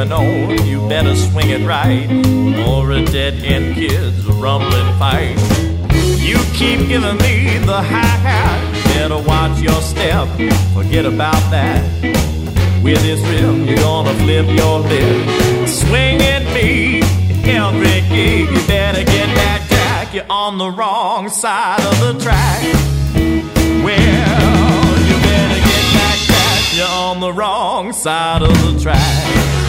swinging on, you better swing it right, or a dead-end kid's a rumbling fight. You keep giving me the hi-hat, better watch your step, forget about that. With this rhythm, you're gonna flip your lip. Swinging me every gig, you better get back, Jack, you're on the wrong side of the track. Well, you better get back, Jack, you're on the wrong side of the track.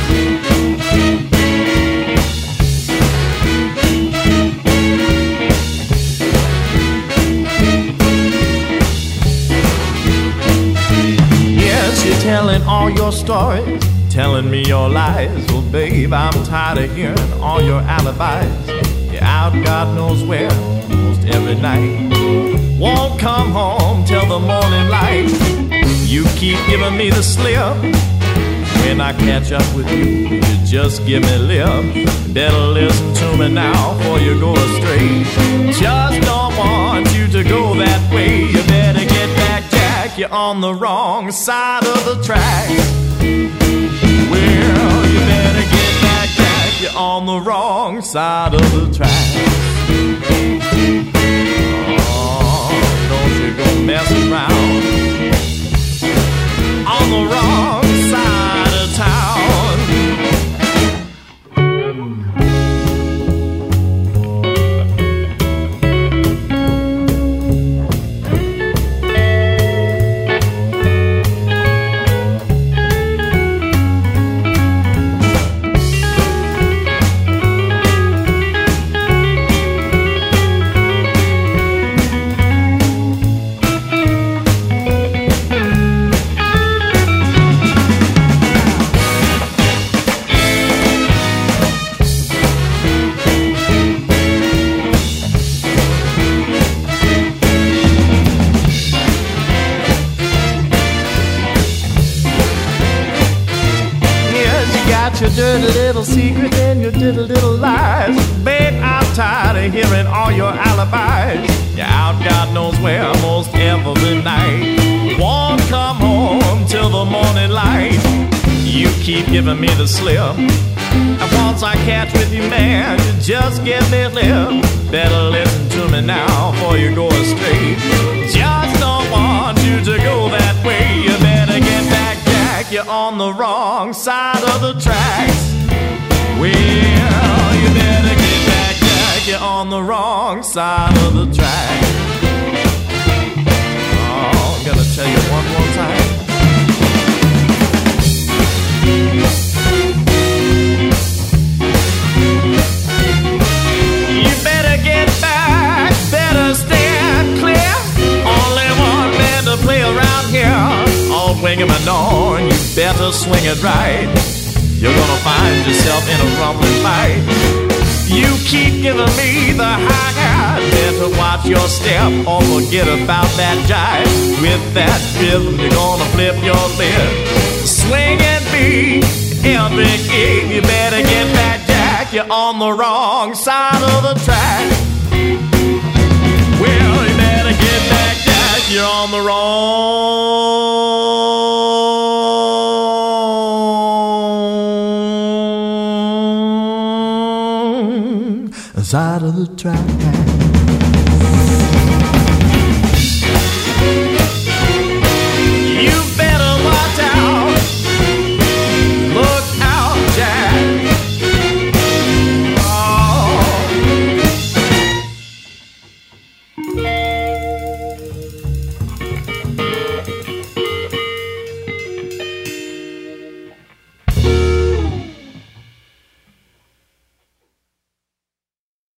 You're telling all your stories, telling me your lies. Well, babe, I'm tired of hearing all your alibis. You're out God knows where, almost every night. Won't come home till the morning light. You keep giving me the slip. When I catch up with you, you just give me lip. Better listen to me now, before you go astray. Just don't want you to go that way. You better get back, Jack, you're on the wrong side of the track. Well, you better get back, Jack, you're on the wrong side of the track. Oh, don't you go messing around on the wrong side of town. Your dirty little secret and your dirty little lies. Babe, I'm tired of hearing all your alibis. You're out God knows where most every night. Won't come home till the morning light. You keep giving me the slip. And once I catch with you, man, you just give me a lip. Better listen to me now before you go astray. Just don't want you to go that way. You better get back, Jack, you're on the wrong side of the tracks. Well, you better get back, Jack, you're on the wrong side of the track. Oh, I'm gonna tell you one more time. You better get back, better stand clear. Only one man to play around here. All winging my door, you better swing it right. You're gonna find yourself in a rumbling fight. You keep giving me the hi-hat, better watch your step or forget about that jive. With that rhythm, you're gonna flip your lid. Swinging me every gig, you better get back, Jack, you're on the wrong side of the track. Well, you better get back, Jack, you're on the wrong side of the track.